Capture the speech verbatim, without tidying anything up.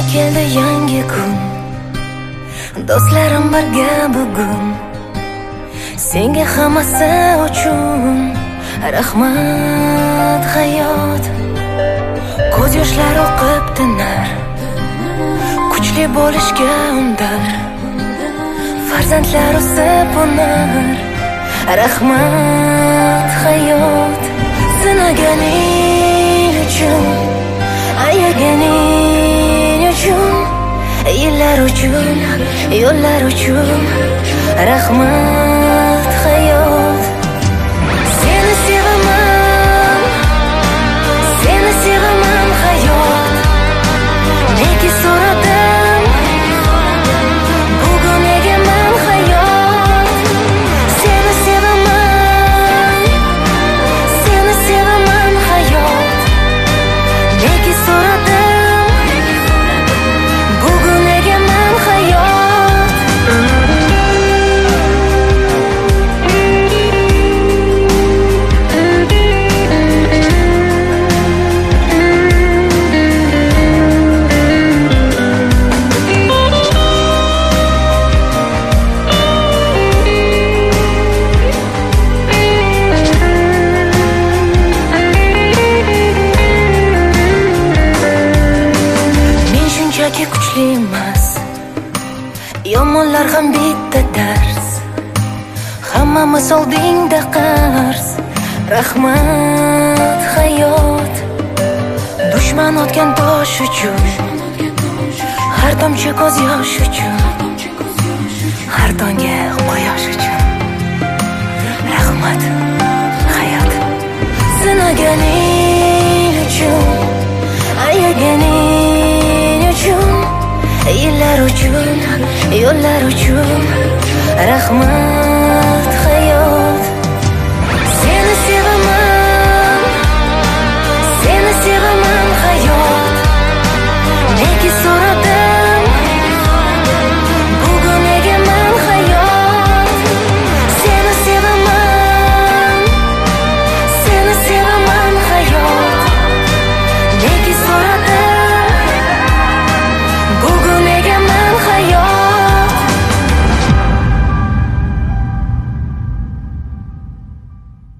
keldi yangi kun, do'stlarim birga bugun. Senga hammasi uchun rahmat hayot. Ko'z yoshlari oqib tinar, kuchli bo'lishga undar. Farzandlar o'sib unar, rahmat hayot. Sinaganing uchun, ayaganing uchun, yillar uchun, yo'llar uchun, rahmat hayot. Seni sevaman, seni sevaman hayot. Nega so'radim, bugun egaman hayot. Seni sevaman, seni sevaman hayot. Nega so'radim, bugun egaman hayot. Men shunchaki kuchli emas, yomonlar ham bitta dars. Hammamiz oldingda qarz, rahmat hayot. Dushman otgan tosh uchun, har tomchi ko'z yosh uchun, har tonga quyosh uchun, rahmat hayot. Sinaganing uchun, ayaganing uchun, yillar uchun, yo'llar uchun, rahmat